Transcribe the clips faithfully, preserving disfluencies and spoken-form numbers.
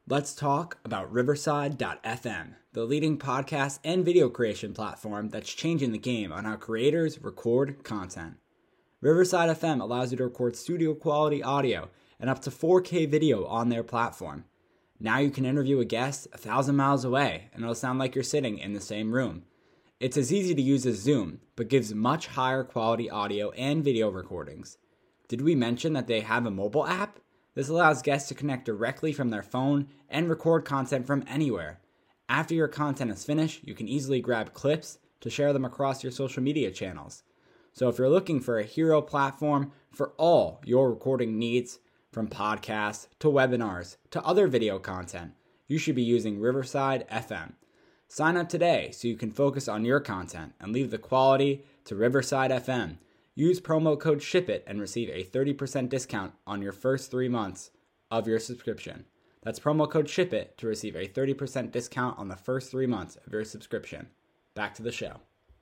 Let's talk about Riverside dot f m, the leading podcast and video creation platform that's changing the game on how creators record content. Riverside dot f m allows you to record studio quality audio and up to four K video on their platform. Now you can interview a guest a thousand miles away and it'll sound like you're sitting in the same room. It's as easy to use as Zoom, but gives much higher quality audio and video recordings. Did we mention that they have a mobile app? This allows guests to connect directly from their phone and record content from anywhere. After your content is finished, you can easily grab clips to share them across your social media channels. So if you're looking for a hero platform for all your recording needs, from podcasts to webinars to other video content, you should be using Riverside dot f m. Sign up today so you can focus on your content and leave the quality to Riverside dot f m. Use promo code SHIPIT and receive a thirty percent discount on your first three months of your subscription. That's promo code SHIPIT to receive a thirty percent discount on the first three months of your subscription. Back to the show.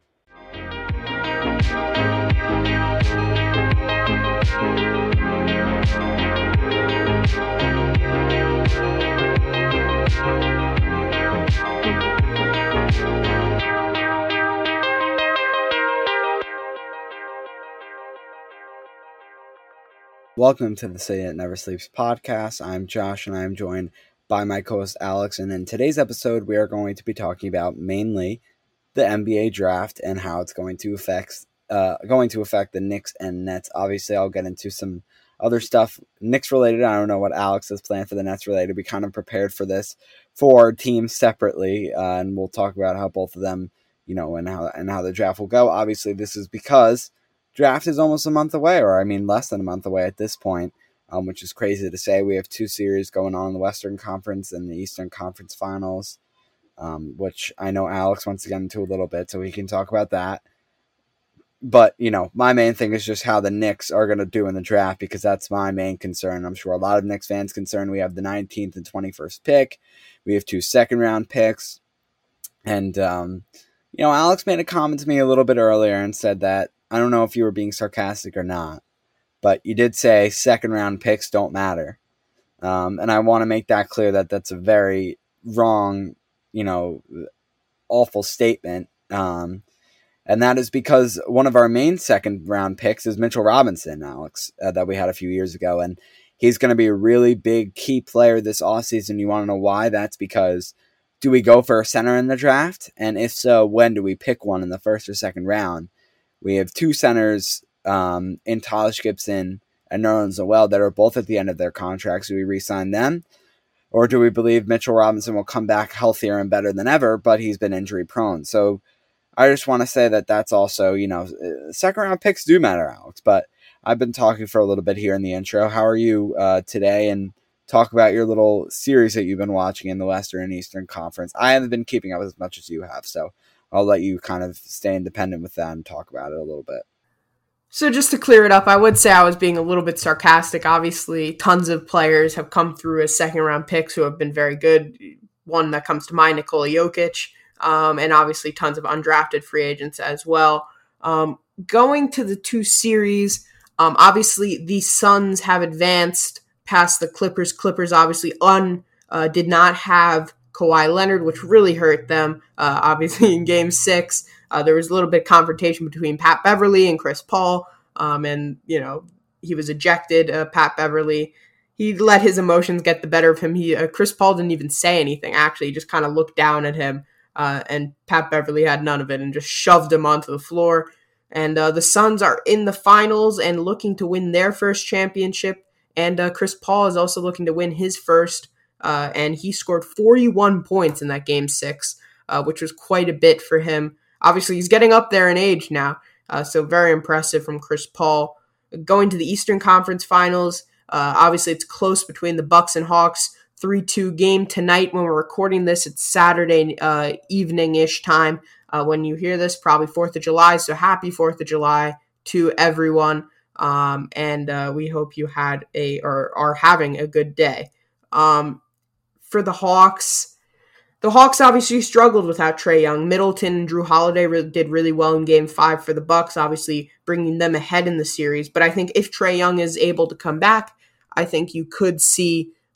Welcome to the City That Never Sleeps podcast. I'm Josh and I'm joined by my co-host Alex, and in today's episode we are going to be talking about mainly the N B A draft and how it's going to affect uh, going to affect the Knicks and Nets. Obviously, I'll get into some other stuff Knicks related. I don't know what Alex has planned for the Nets related. We kind of prepared for this for teams separately, uh, and we'll talk about how both of them, you know, and how and how the draft will go. Obviously, this is because draft is almost a month away, or I mean less than a month away at this point, um, which is crazy to say. We have two series going on in the Western Conference and the Eastern Conference Finals, um, which I know Alex wants to get into a little bit, so we can talk about that. But, you know, my main thing is just how the Knicks are going to do in the draft, because that's my main concern. I'm sure a lot of Knicks fans concerned. We have the nineteenth and twenty-first pick. We have two second-round picks. And, um, you know, Alex made a comment to me a little bit earlier and said that, I don't know if you were being sarcastic or not, but you did say second round picks don't matter. Um, and I want to make that clear that that's a very wrong, you know, awful statement. Um, and that is because one of our main second round picks is Mitchell Robinson, Alex, uh, that we had a few years ago. And he's going to be a really big key player this offseason. You want to know why? That's because do we go for a center in the draft? And if so, when do we pick one in the first or second round? We have two centers um, in Taj Gibson and Nerlens Noel that are both at the end of their contracts. Do we re-sign them? Or do we believe Mitchell Robinson will come back healthier and better than ever, but he's been injury prone? So I just want to say that that's also, you know, second round picks do matter, Alex. But I've been talking for a little bit here in the intro. How are you uh, today? And talk about your little series that you've been watching in the Western and Eastern Conference. I haven't been keeping up as much as you have, so I'll let you kind of stay independent with that and talk about it a little bit. So just to clear it up, I would say I was being a little bit sarcastic. Obviously, tons of players have come through as second-round picks who have been very good. One that comes to mind, Nikola Jokic, um, and obviously tons of undrafted free agents as well. Um, going to the two series, um, obviously the Suns have advanced past the Clippers. Clippers obviously un, uh, did not have Kawhi Leonard, which really hurt them. Uh, obviously, in Game Six, uh, there was a little bit of confrontation between Pat Beverly and Chris Paul, um, and you know he was ejected. Uh, Pat Beverly, he let his emotions get the better of him. He, uh, Chris Paul didn't even say anything. Actually, he just kind of looked down at him, uh, and Pat Beverly had none of it and just shoved him onto the floor. And uh, the Suns are in the finals and looking to win their first championship. And uh, Chris Paul is also looking to win his first. Uh, and he scored forty-one points in that game six, uh, which was quite a bit for him. Obviously, he's getting up there in age now, uh, so very impressive from Chris Paul. Going to the Eastern Conference Finals, uh, obviously it's close between the Bucks and Hawks. three two game tonight when we're recording this. It's Saturday uh, evening-ish time. Uh, when you hear this, probably fourth of July, so happy fourth of July to everyone. Um, and uh, we hope you had a or are having a good day. Um, For the Hawks, the Hawks obviously struggled without Trae Young. Middleton and Drew Holiday re- did really well in Game five for the Bucks, obviously bringing them ahead in the series. But I think if Trae Young is able to come back, I think you could see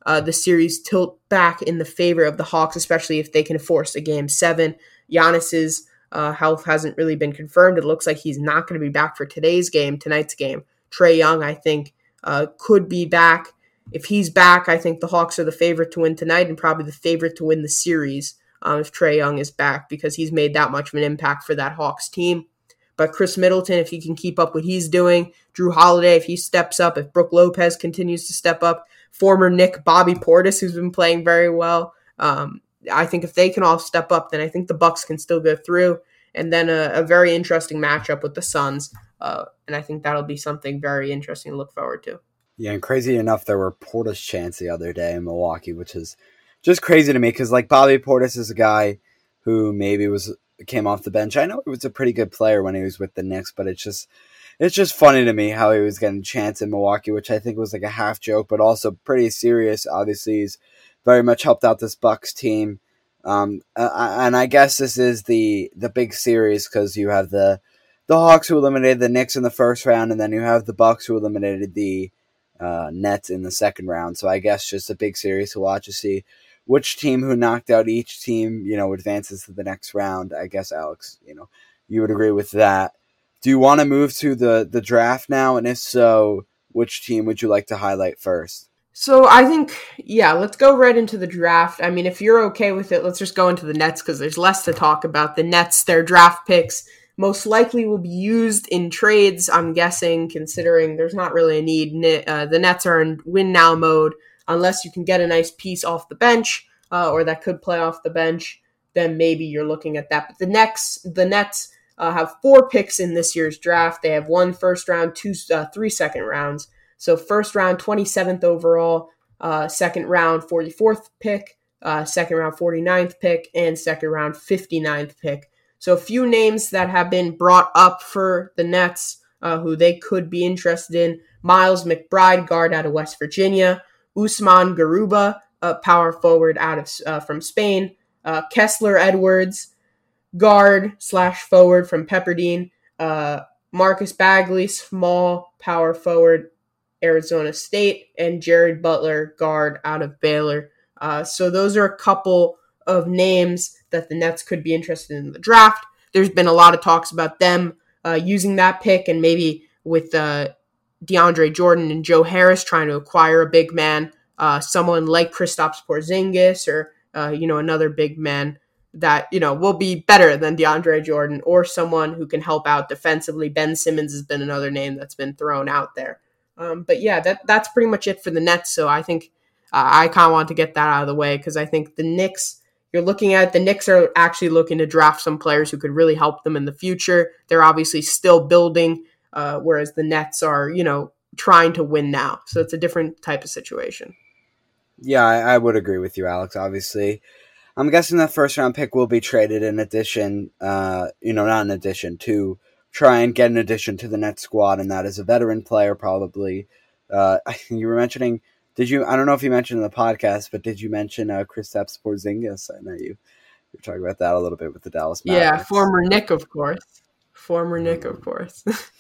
uh, the series tilt back in the favor of the Hawks, especially if they can force a game seven. Giannis's uh, health hasn't really been confirmed. It looks like he's not going to be back for today's game, tonight's game. Trae Young, I think, uh, could be back. If he's back, I think the Hawks are the favorite to win tonight and probably the favorite to win the series um, if Trae Young is back, because he's made that much of an impact for that Hawks team. But Chris Middleton, if he can keep up what he's doing, Drew Holiday, if he steps up, if Brook Lopez continues to step up, former Knick Bobby Portis, who's been playing very well, um, I think if they can all step up, then I think the Bucks can still go through. And then a, a very interesting matchup with the Suns, uh, and I think that'll be something very interesting to look forward to. Yeah, and crazy enough, there were Portis chants the other day in Milwaukee, which is just crazy to me because, like, Bobby Portis is a guy who maybe was came off the bench. I know he was a pretty good player when he was with the Knicks, but it's just it's just funny to me how he was getting chants in Milwaukee, which I think was like a half joke, but also pretty serious. Obviously, he's very much helped out this Bucks team, um, and I guess this is the the big series because you have the the Hawks who eliminated the Knicks in the first round, and then you have the Bucks who eliminated the uh, Nets in the second round. So I guess just a big series to watch to see which team who knocked out each team, you know, advances to the next round. I guess, Alex, you know, you would agree with that. Do you want to move to the, the draft now? And if so, which team would you like to highlight first? So I think, yeah, let's go right into the draft. I mean, if you're okay with it, let's just go into the Nets because there's less to talk about. The Nets, their draft picks most likely will be used in trades, I'm guessing, considering there's not really a need. Uh, the Nets are in win-now mode. Unless you can get a nice piece off the bench uh, or that could play off the bench, then maybe you're looking at that. But the Nets, the Nets uh, have four picks in this year's draft. They have one first round, two, uh, three second rounds. So first round, twenty-seventh overall, uh, second round, forty-fourth pick, uh, second round, forty-ninth pick, and second round, fifty-ninth pick. So a few names that have been brought up for the Nets uh, who they could be interested in. Miles McBride, guard out of West Virginia. Usman Garuba, a power forward out of uh, from Spain. Uh, Kessler Edwards, guard slash forward from Pepperdine. Uh, Marcus Bagley, small power forward, Arizona State. And Jared Butler, guard out of Baylor. Uh, so those are a couple of names that the Nets could be interested in the draft. There's been a lot of talks about them uh, using that pick and maybe with uh, DeAndre Jordan and Joe Harris trying to acquire a big man, uh, someone like Kristaps Porzingis or, uh, you know, another big man that, you know, will be better than DeAndre Jordan or someone who can help out defensively. Ben Simmons has been another name that's been thrown out there. Um, but yeah, that that's pretty much it for the Nets. So I think uh, I kind of want to get that out of the way because I think the Knicks, you're looking at the Knicks are actually looking to draft some players who could really help them in the future. They're obviously still building. Uh, whereas the Nets are, you know, trying to win now. So it's a different type of situation. Yeah, I, I would agree with you, Alex, obviously. I'm guessing that first round pick will be traded in addition, uh, you know, not in addition, to try and get an addition to the Nets squad, and that is a veteran player probably. Uh, you were mentioning, did you, I don't know if you mentioned in the podcast, but did you mention uh, Kristaps Porzingis? I know you, you were talking about that a little bit with the Dallas Mavericks. Yeah, former Knick, of course. Former Knick, of course.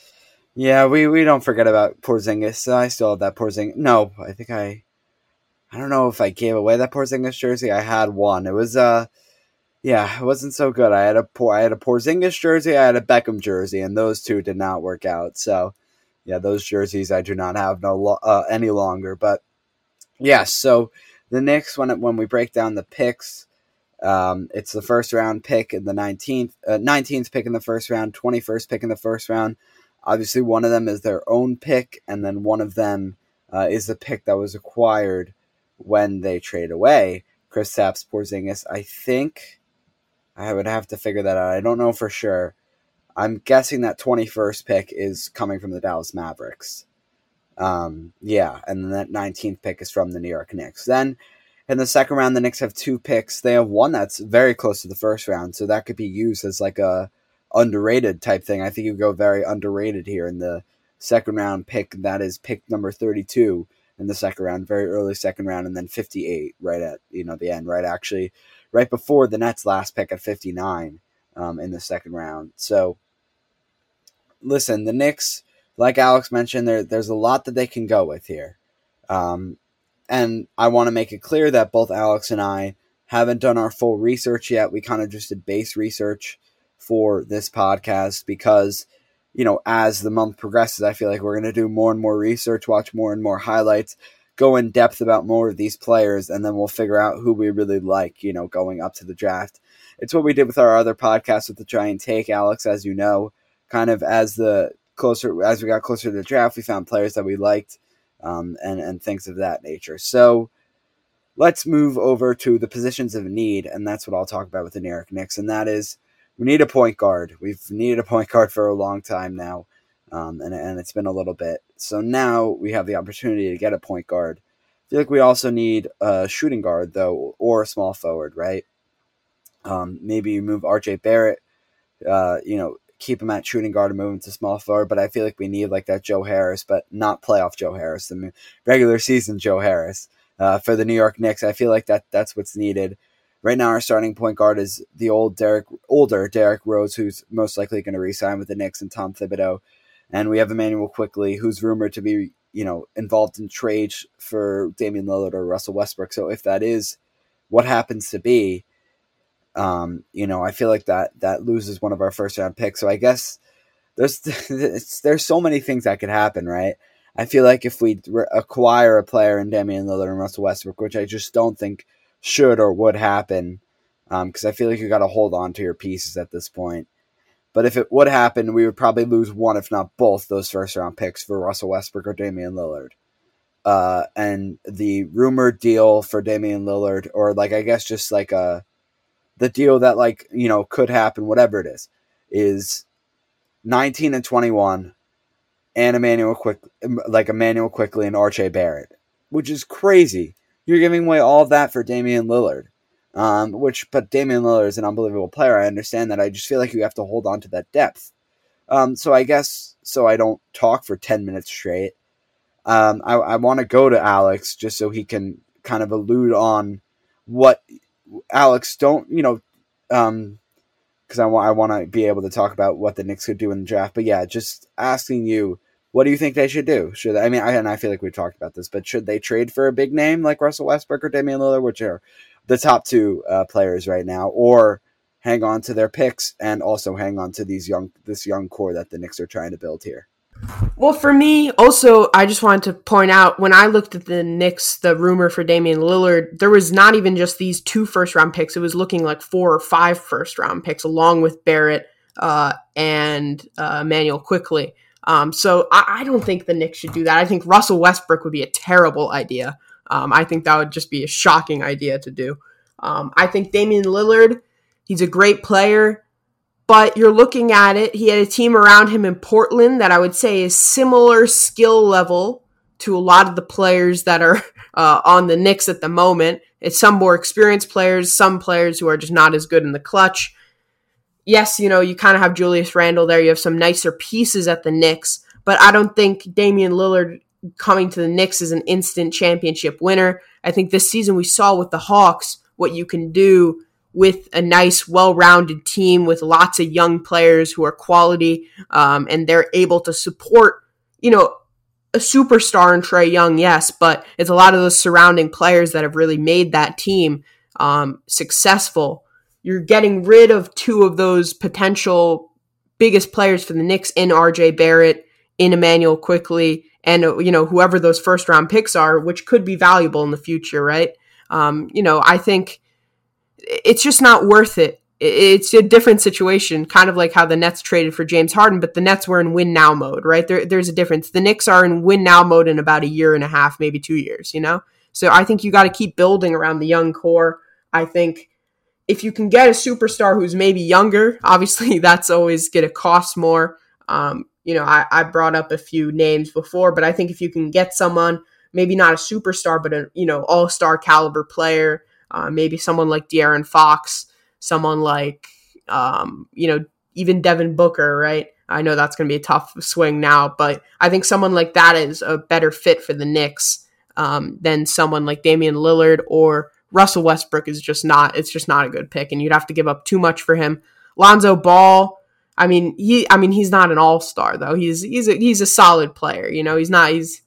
Yeah, we, we don't forget about Porzingis. I still have that Porzingis. No, I think I... I don't know if I gave away that Porzingis jersey. I had one. It was, uh... Yeah, it wasn't so good. I had a I had a Porzingis jersey, I had a Beckham jersey, and those two did not work out. So, yeah, those jerseys I do not have no lo- uh, any longer. But, yeah, so the Knicks, when, it, when we break down the picks, um, it's the first round pick in the nineteenth, uh, nineteenth pick in the first round, twenty-first pick in the first round. Obviously, one of them is their own pick, and then one of them uh, is the pick that was acquired when they trade away Kristaps Porzingis. I think I would have to figure that out. I don't know for sure. I'm guessing that twenty-first pick is coming from the Dallas Mavericks. Um, yeah, and then that nineteenth pick is from the New York Knicks. Then in the second round, the Knicks have two picks. They have one that's very close to the first round, so that could be used as like a underrated type thing. I think you go very underrated here in the second round pick. That is pick number thirty-two in the second round, very early second round, and then fifty-eight right at, you know, the end, right actually, right before the Nets' last pick at fifty-nine um, in the second round. So, listen, the Knicks, like Alex mentioned, there there's a lot that they can go with here. Um, and I want to make it clear that both Alex and I haven't done our full research yet. We kind of just did base research for this podcast because, you know, as the month progresses, I feel like we're going to do more and more research, watch more and more highlights, go in depth about more of these players, and then we'll figure out who we really like, you know, going up to the draft. It's what we did with our other podcast with the Giant Take, Alex, as you know, kind of as the closer, as we got closer to the draft, we found players that we liked, um, and, and things of that nature. So let's move over to the positions of need, and that's what I'll talk about with the New York Knicks, and that is we need a point guard. We've needed a point guard for a long time now, um, and, and it's been a little bit. So now we have the opportunity to get a point guard. I feel like we also need a shooting guard, though, or a small forward, right? Um, maybe you move R J Barrett, uh, you know, keep him at shooting guard and move him to small forward, but I feel like we need like that Joe Harris, but not playoff Joe Harris, the regular season Joe Harris. Uh, for the New York Knicks, I feel like that that's what's needed. Right now, our starting point guard is the old Derek, older Derrick Rose, who's most likely going to re-sign with the Knicks, and Tom Thibodeau. And we have Emmanuel Quickley, who's rumored to be, you know, involved in trades for Damian Lillard or Russell Westbrook. So if that is what happens to be, um, you know, I feel like that that loses one of our first round picks. So I guess there's there's so many things that could happen, right? I feel like if we re- acquire a player in Damian Lillard and Russell Westbrook, which I just don't think should or would happen, because um, I feel like you got to hold on to your pieces at this point. But if it would happen, we would probably lose one, if not both, those first-round picks for Russell Westbrook or Damian Lillard. Uh, and the rumored deal for Damian Lillard, or like I guess just like a the deal that like you know could happen, whatever it is, is nineteen and twenty-one. And Emmanuel Quick, like Emmanuel Quickley and R J Barrett, which is crazy. You're giving away all of that for Damian Lillard, um, which, but Damian Lillard is an unbelievable player. I understand that. I just feel like you have to hold on to that depth. Um, so I guess, so I don't talk for ten minutes straight. Um, I, I want to go to Alex just so he can kind of allude on what Alex don't, you know, um, because I want I want to be able to talk about what the Knicks could do in the draft. But yeah, just asking you, what do you think they should do? Should I mean, I, and I feel like we've talked about this, but should they trade for a big name like Russell Westbrook or Damian Lillard, which are the top two uh, players right now, or hang on to their picks and also hang on to these young this young core that the Knicks are trying to build here? Well, for me, also, I just wanted to point out, when I looked at the Knicks, the rumor for Damian Lillard, there was not even just these two first-round picks. It was looking like four or five first-round picks, along with Barrett uh, and uh, Emmanuel Quickley. Um, so I, I don't think the Knicks should do that. I think Russell Westbrook would be a terrible idea. Um, I think that would just be a shocking idea to do. Um, I think Damian Lillard, he's a great player. But you're looking at it, he had a team around him in Portland that I would say is similar skill level to a lot of the players that are uh, on the Knicks at the moment. It's some more experienced players, some players who are just not as good in the clutch. Yes, you know, you kind of have Julius Randle there. You have some nicer pieces at the Knicks. But I don't think Damian Lillard coming to the Knicks is an instant championship winner. I think this season we saw with the Hawks what you can do with a nice, well-rounded team with lots of young players who are quality, um, and they're able to support, you know, a superstar in Trae Young, yes, but it's a lot of those surrounding players that have really made that team um, successful. You're getting rid of two of those potential biggest players for the Knicks in R J Barrett, in Emmanuel Quickley, and, you know, whoever those first-round picks are, which could be valuable in the future, right? Um, you know, I think it's just not worth it. It's a different situation, kind of like how the Nets traded for James Harden, but the Nets were in win now mode, right? There, there's a difference. The Knicks are in win now mode in about a year and a half, maybe two years, you know? So I think you got to keep building around the young core. I think if you can get a superstar who's maybe younger, obviously that's always going to cost more. Um, you know, I, I brought up a few names before, but I think if you can get someone, maybe not a superstar, but a, you know, all-star caliber player, Uh, maybe someone like De'Aaron Fox, someone like, um, you know, even Devin Booker, right? I know that's going to be a tough swing now, but I think someone like that is a better fit for the Knicks um, than someone like Damian Lillard, or Russell Westbrook is just not, it's just not a good pick, and you'd have to give up too much for him. Lonzo Ball, I mean, he, I mean, he's not an all-star though. He's, he's a, he's a solid player. You know, he's not, he's,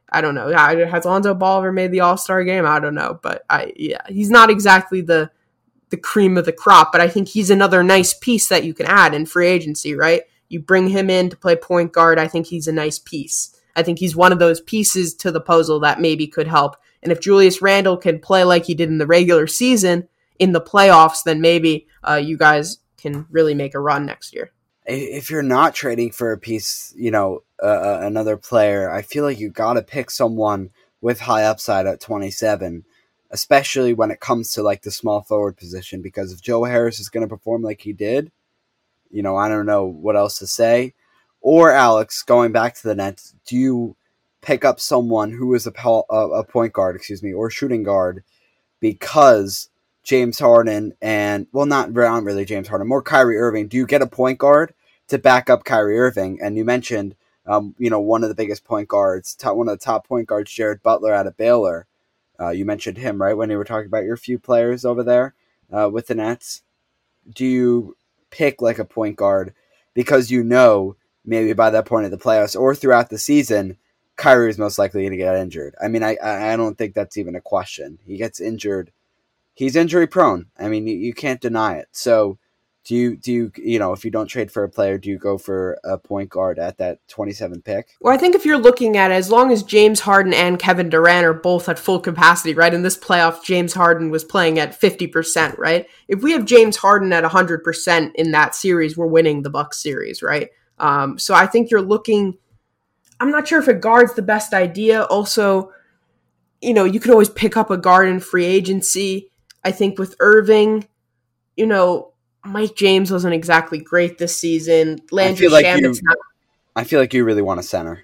I don't know. Has Lonzo Ball ever made the All-Star game? I don't know. But I yeah, he's not exactly the the cream of the crop, but I think he's another nice piece that you can add in free agency, right? You bring him in to play point guard. I think he's a nice piece. I think he's one of those pieces to the puzzle that maybe could help. And if Julius Randle can play like he did in the regular season in the playoffs, then maybe uh, you guys can really make a run next year. If you're not trading for a piece, you know, uh, another player, I feel like you got to pick someone with high upside at twenty-seven, especially when it comes to like the small forward position, because if Joe Harris is going to perform like he did, you know, I don't know what else to say. Or Alex, going back to the Nets, do you pick up someone who is a, a point guard, excuse me, or shooting guard, because James Harden and, well, not, not really James Harden, more Kyrie Irving. Do you get a point guard to back up Kyrie Irving? And you mentioned, um, you know, one of the biggest point guards, top, one of the top point guards, Jared Butler out of Baylor. Uh, you mentioned him, right, when you were talking about your few players over there uh, with the Nets. Do you pick like a point guard because you know maybe by that point of the playoffs or throughout the season, Kyrie is most likely going to get injured? I mean, I I don't think that's even a question. He gets injured. He's injury prone. I mean, you, you can't deny it. So do you, do you, you know, if you don't trade for a player, do you go for a point guard at that twenty-seven pick? Well, I think if you're looking at it, as long as James Harden and Kevin Durant are both at full capacity, right? In this playoff, James Harden was playing at fifty percent, right? If we have James Harden at one hundred percent in that series, we're winning the Bucks series, right? Um, so I think you're looking, I'm not sure if a guard's the best idea. Also, you know, you could always pick up a guard in free agency. I think with Irving, you know, Mike James wasn't exactly great this season. Landry I feel like Shamet's you, not. I feel like you really want a center.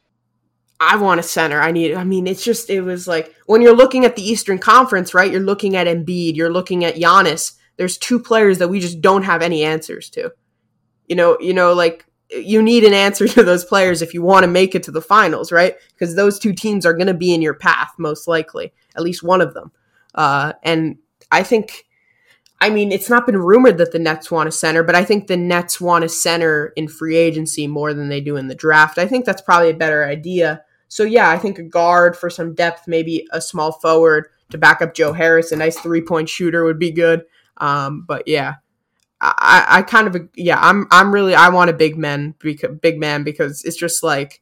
I want a center. I need, I mean, it's just, it was like, when you're looking at the Eastern Conference, right, you're looking at Embiid, you're looking at Giannis. There's two players that we just don't have any answers to. You know, you know, like, you need an answer to those players if you want to make it to the finals, right? Because those two teams are going to be in your path, most likely, at least one of them. Uh, and I think, I mean, it's not been rumored that the Nets want a center, but I think the Nets want a center in free agency more than they do in the draft. I think that's probably a better idea. So yeah, I think a guard for some depth, maybe a small forward to back up Joe Harris, a nice three-point shooter would be good. Um, but yeah, I, I kind of, yeah, I'm, I'm really, I want a big man, big man, because it's just like,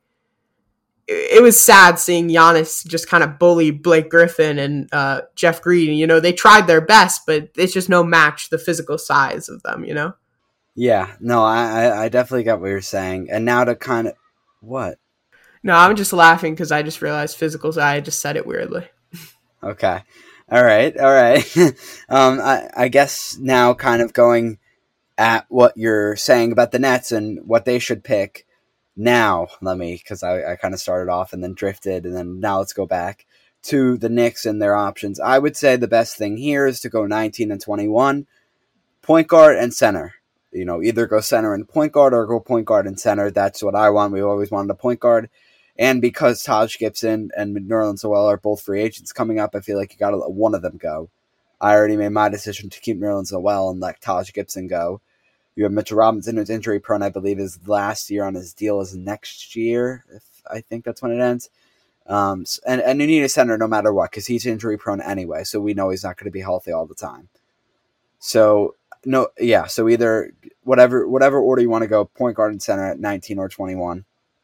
it was sad seeing Giannis just kind of bully Blake Griffin and uh, Jeff Green. You know, they tried their best, but it's just no match the physical size of them, you know? Yeah, no, I, I definitely got what you're saying. And now to kind of, what? No, I'm just laughing because I just realized physical size. I just said it weirdly. Okay. All right. All right. um, I, I guess now kind of going at what you're saying about the Nets and what they should pick. Now, let me, because I, I kind of started off and then drifted, and then now let's go back to the Knicks and their options. I would say the best thing here is to go nineteen and twenty-one, point guard and center. You know, either go center and point guard or go point guard and center. That's what I want. We always wanted a point guard. And because Taj Gibson and Nerlens Noel are both free agents coming up, I feel like you got to let one of them go. I already made my decision to keep Nerlens Noel and let Taj Gibson go. You have Mitchell Robinson, who's injury prone. I believe his last year on his deal is next year. If I think that's when it ends. Um, and, and you need a center no matter what, because he's injury prone anyway. So we know he's not going to be healthy all the time. So no, yeah. So either whatever whatever order you want to go, point guard and center at nineteen or twenty-one,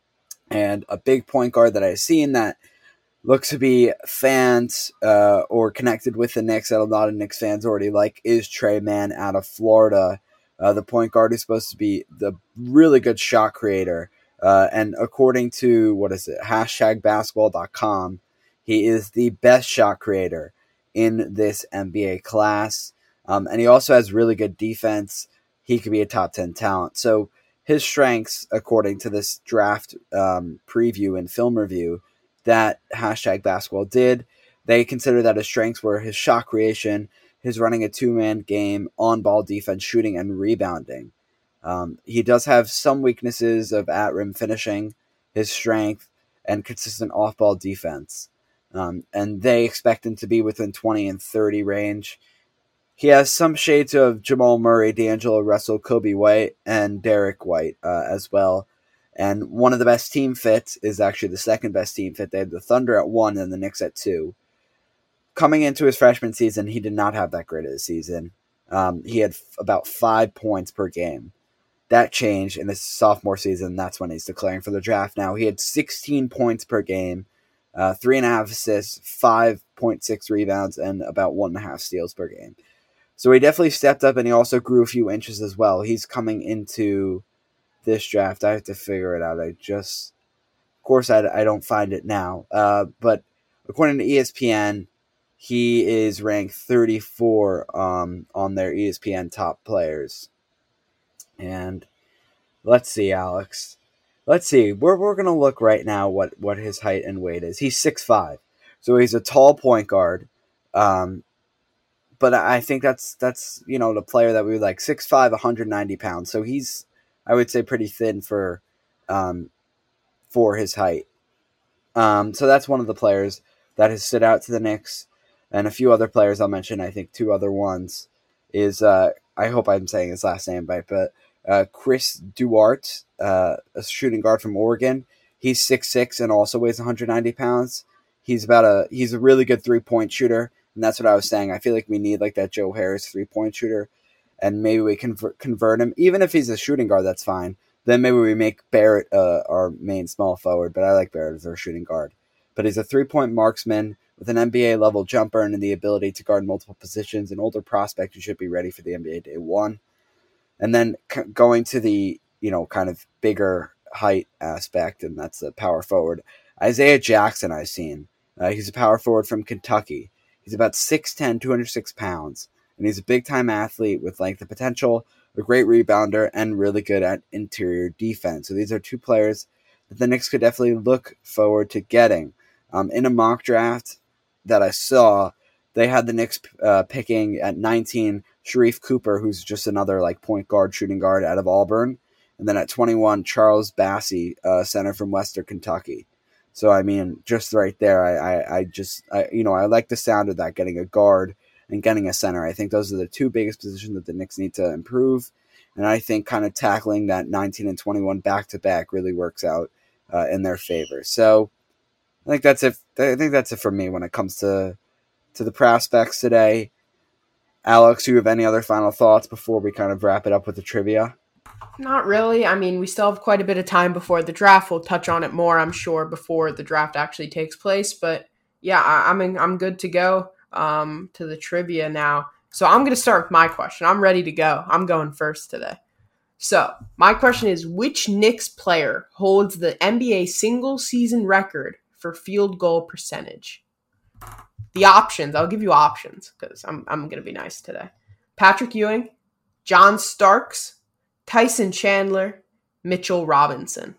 and a big point guard that I've seen that looks to be fans uh, or connected with the Knicks that a lot of Knicks fans already like is Trey Mann out of Florida. Uh, the point guard is supposed to be the really good shot creator. Uh, and according to, what is it, hashtag basketball dot com, he is the best shot creator in this N B A class. Um, and he also has really good defense. He could be a top ten talent. So his strengths, according to this draft um, preview and film review that hashtag basketball did, they consider that his strengths were his shot creation, his running a two-man game, on-ball defense, shooting, and rebounding. Um, he does have some weaknesses of at-rim finishing, his strength, and consistent off-ball defense. Um, and they expect him to be within twenty and thirty range. He has some shades of Jamal Murray, D'Angelo Russell, Kobe White, and Derek White uh, as well. And one of the best team fits is actually the second best team fit. They had the Thunder at one and the Knicks at two. Coming into his freshman season, he did not have that great of a season. Um, he had f- about five points per game. That changed in his sophomore season. That's when he's declaring for the draft now. He had sixteen points per game, uh, three and a half assists, five point six rebounds, and about one and a half steals per game. So he definitely stepped up, and he also grew a few inches as well. He's coming into this draft. I have to figure it out. I just, of course, I, I don't find it now. Uh, but according to E S P N, he is ranked thirty-four um, on their E S P N top players. And let's see, Alex. Let's see. We're we're gonna look right now what, what his height and weight is. He's six five, so he's a tall point guard. Um, but I think that's that's you know the player that we would like six five, one hundred ninety pounds. So he's, I would say, pretty thin for um for his height. Um, so that's one of the players that has stood out to the Knicks. And a few other players I'll mention, I think two other ones, is, uh, I hope I'm saying his last name right, but uh, Chris Duarte, uh, a shooting guard from Oregon. He's six six and also weighs one hundred ninety pounds. He's about a he's a really good three-point shooter, and that's what I was saying. I feel like we need like that Joe Harris three-point shooter, and maybe we can convert, convert him. Even if he's a shooting guard, that's fine. Then maybe we make Barrett uh, our main small forward, but I like Barrett as our shooting guard. But he's a three-point marksman with an N B A-level jumper and the ability to guard multiple positions. An older prospect who should be ready for the N B A day one. And then c- going to the, you know, kind of bigger height aspect, and that's the power forward. Isaiah Jackson I've seen. Uh, he's a power forward from Kentucky. He's about six ten, two hundred six pounds. And he's a big-time athlete with length and potential, a great rebounder, and really good at interior defense. So these are two players that the Knicks could definitely look forward to getting. Um, in a mock draft that I saw, they had the Knicks uh, picking at nineteen Sharif Cooper, who's just another like point guard, shooting guard out of Auburn. And then at twenty-one, Charles Bassey, uh, center from Western Kentucky. So, I mean, just right there, I, I, I just, I, you know, I like the sound of that, getting a guard and getting a center. I think those are the two biggest positions that the Knicks need to improve. And I think kind of tackling that nineteen and twenty-one back-to-back really works out uh, in their favor. So, I think that's it. I think that's it for me when it comes to to the prospects today. Alex, do you have any other final thoughts before we kind of wrap it up with the trivia? Not really. I mean, we still have quite a bit of time before the draft. We'll touch on it more, I'm sure, before the draft actually takes place. But yeah, I, I'm in, I'm good to go um, to the trivia now. So I'm going to start with my question. I'm ready to go. I'm going first today. So my question is, which Knicks player holds the N B A single season record for field goal percentage? The options, I'll give you options because I'm I'm going to be nice today. Patrick Ewing, John Starks, Tyson Chandler, Mitchell Robinson.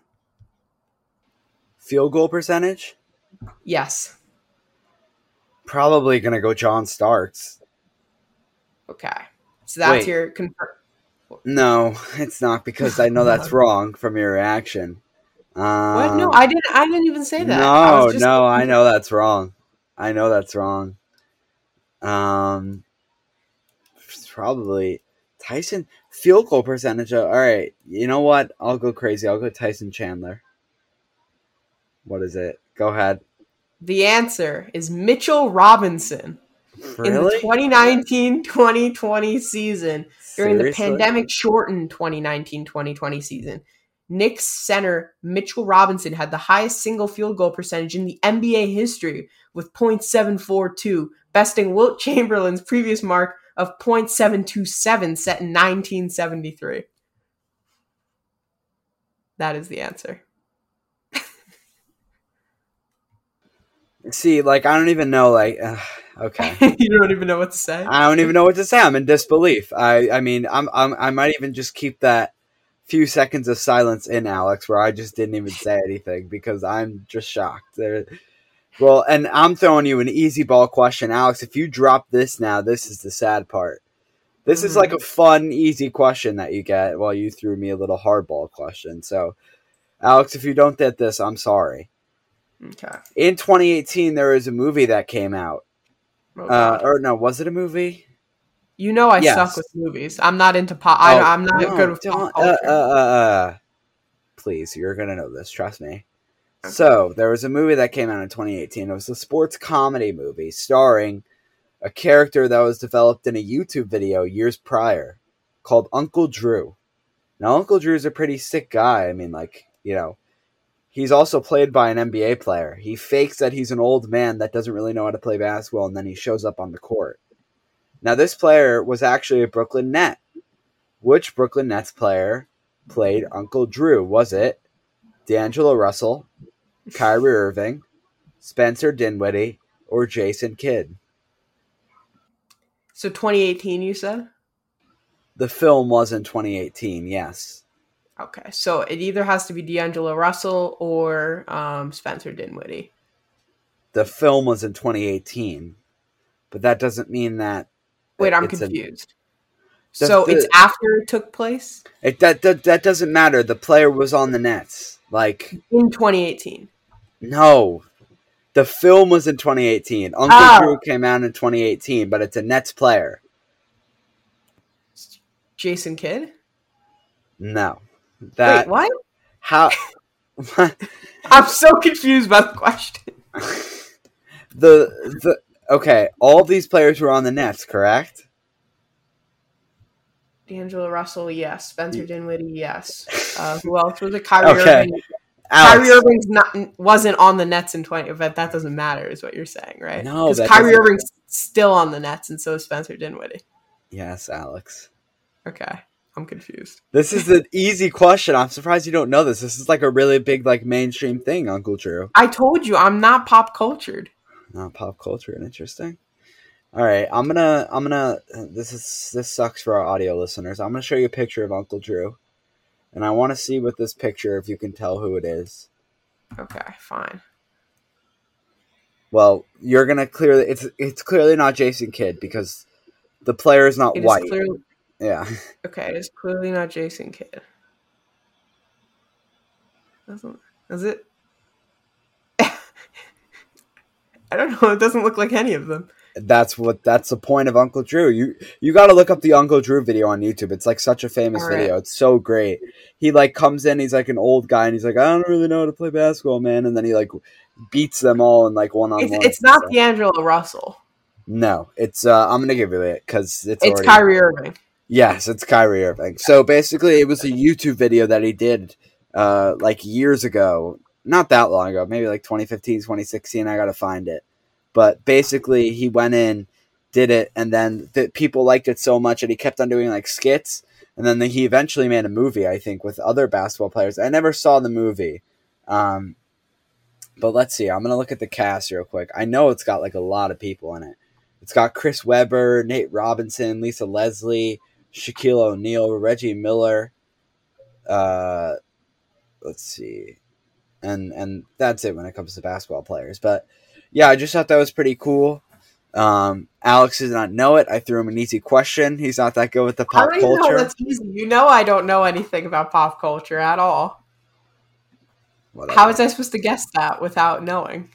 Field goal percentage? Yes. Probably going to go John Starks. Okay. So that's Wait. your confirm. No, it's not, because I know that's wrong from your reaction. Um, What? No, I didn't. I didn't even say that. No, I was just no, I know that's wrong. I know that's wrong. Um, it's probably Tyson field goal percentage. All right, you know what? I'll go crazy. I'll go Tyson Chandler. What is it? Go ahead. The answer is Mitchell Robinson. Really? In the twenty nineteen twenty twenty season, during Seriously? the pandemic-shortened twenty nineteen twenty twenty season, Knicks center Mitchell Robinson had the highest single field goal percentage in the N B A history with point seven four two, besting Wilt Chamberlain's previous mark of point seven two seven set in nineteen seventy-three. That is the answer. See, like, I don't even know, like, uh, okay. You don't even know what to say? I don't even know what to say. I'm in disbelief. I, I mean, I'm, I'm, I might even just keep that few seconds of silence in, Alex, where I just didn't even say anything because I'm just shocked. There, well, and I'm throwing you an easy ball question, Alex. If you drop this now, this is the sad part. This mm-hmm. is like a fun, easy question that you get while you threw me a little hardball question. So, Alex, if you don't get this, I'm sorry. Okay. In twenty eighteen, there was a movie that came out. Oh, uh, or no, was it a movie? You know I Yes. suck with movies. I'm not into pop. Oh, I, I'm not no, good with don't- pop culture. Uh, uh, uh, please. You're going to know this. Trust me. Okay. So there was a movie that came out in twenty eighteen. It was a sports comedy movie starring a character that was developed in a YouTube video years prior called Uncle Drew. Now, Uncle Drew's a pretty sick guy. I mean, like, you know, he's also played by an N B A player. He fakes that he's an old man that doesn't really know how to play basketball, and then he shows up on the court. Now, this player was actually a Brooklyn Net. Which Brooklyn Nets player played Uncle Drew? Was it D'Angelo Russell, Kyrie Irving, Spencer Dinwiddie, or Jason Kidd? So twenty eighteen, you said? The film was in twenty eighteen, yes. Okay, so it either has to be D'Angelo Russell or um, Spencer Dinwiddie. The film was in twenty eighteen, but that doesn't mean that... Wait, I'm confused. A, the, so the, it's after it took place? It that, that That doesn't matter. The player was on the Nets. Like in twenty eighteen? No. The film was in twenty eighteen. Uncle oh. Drew came out in twenty eighteen, but it's a Nets player. Jason Kidd? No. That, Wait, what? How? I'm so confused by the question. the the okay, all these players were on the Nets, correct? D'Angelo Russell, yes. Spencer Dinwiddie, yes. Uh, who else was it? Kyrie okay. Irving. Kyrie Irving's not wasn't on the Nets in twenty, but that doesn't matter, is what you're saying, right? No, because Kyrie doesn't... Irving's still on the Nets, and so is Spencer Dinwiddie. Yes, Alex. Okay, I'm confused. This is an easy question. I'm surprised you don't know this. This is like a really big, like mainstream thing, Uncle Drew. I told you, I'm not pop cultured. Not pop culture, interesting. All right, I'm gonna, I'm gonna. This is this sucks for our audio listeners. I'm gonna show you a picture of Uncle Drew. And I want to see with this picture if you can tell who it is. Okay, fine. Well, you're gonna clearly it's it's clearly not Jason Kidd because the player is not it white. Is clearly, yeah. Okay, it's clearly not Jason Kidd. Doesn't is it? I don't know. It doesn't look like any of them. That's what. That's the point of Uncle Drew. You you got to look up the Uncle Drew video on YouTube. It's like such a famous right. video. It's so great. He like comes in. He's like an old guy, and he's like, I don't really know how to play basketball, man. And then he like beats them all in like one on one. It's, it's not D'Angelo Russell. No, it's. Uh, I'm gonna give you it because it's. It's already, Kyrie Irving. Yes, it's Kyrie Irving. So basically, it was a YouTube video that he did uh, like years ago. Not that long ago. Maybe like twenty fifteen, twenty sixteen. I gotta find it. But basically, he went in, did it, and then the people liked it so much that he kept on doing like skits. And then the, he eventually made a movie, I think, with other basketball players. I never saw the movie. Um, but let's see. I'm going to look at the cast real quick. I know it's got like a lot of people in it. It's got Chris Webber, Nate Robinson, Lisa Leslie, Shaquille O'Neal, Reggie Miller. Uh, let's see. And, and that's it when it comes to basketball players. But yeah, I just thought that was pretty cool. Um, Alex does not know it. I threw him an easy question. He's not that good with the pop How do you culture. know that's easy? You know I don't know anything about pop culture at all. Whatever. How was I supposed to guess that without knowing?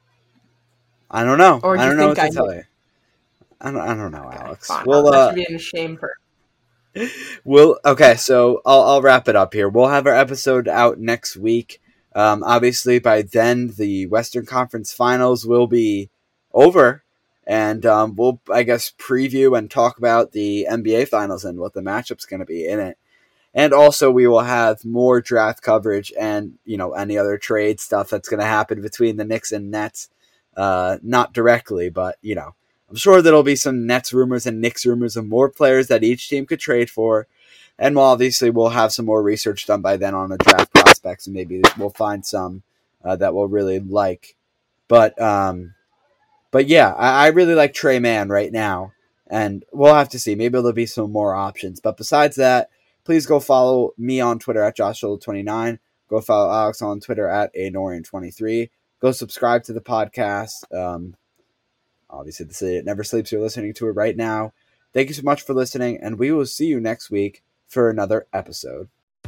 I don't know. Or do I don't you know what think to I tell you. I don't, I don't know, okay, Alex. Fine. We'll, that uh, should be a shame for. We'll okay. So I'll I'll wrap it up here. We'll have our episode out next week. Um, obviously, by then the Western Conference Finals will be over, and um, we'll, I guess, preview and talk about the N B A Finals and what the matchup's going to be in it. And also, we will have more draft coverage and, you know, any other trade stuff that's going to happen between the Knicks and Nets. Uh, not directly, but, you know, I'm sure there'll be some Nets rumors and Knicks rumors of more players that each team could trade for. And we'll obviously we'll have some more research done by then on the draft prospects, and maybe we'll find some uh, that we'll really like. But um, but yeah, I, I really like Trey Mann right now, and we'll have to see. Maybe there'll be some more options. But besides that, please go follow me on Twitter at Joshua twenty-nine. Go follow Alex on Twitter at A Norian twenty-three. Go subscribe to the podcast. Um, obviously, the City It Never Sleeps. You're listening to it right now. Thank you so much for listening, and we will see you next week for another episode.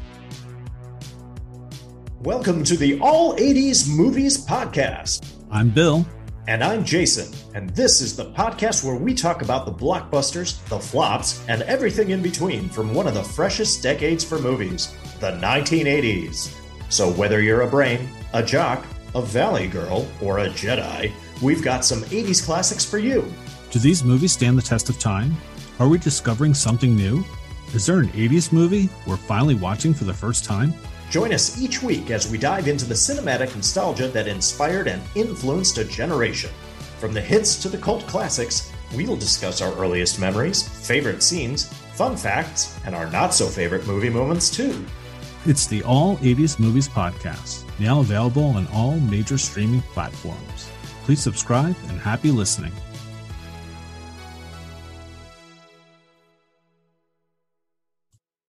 Welcome to the All eighties Movies Podcast. I'm Bill. And I'm Jason. And this is the podcast where we talk about the blockbusters, the flops, and everything in between from one of the freshest decades for movies, the nineteen eighties. So whether you're a brain, a jock, a valley girl, or a Jedi, we've got some eighties classics for you. Do these movies stand the test of time? Are we discovering something new? Is there an eighties movie we're finally watching for the first time? Join us each week as we dive into the cinematic nostalgia that inspired and influenced a generation. From the hits to the cult classics, we'll discuss our earliest memories, favorite scenes, fun facts, and our not-so-favorite movie moments too. It's the All eighties Movies Podcast, now available on all major streaming platforms. Please subscribe and happy listening.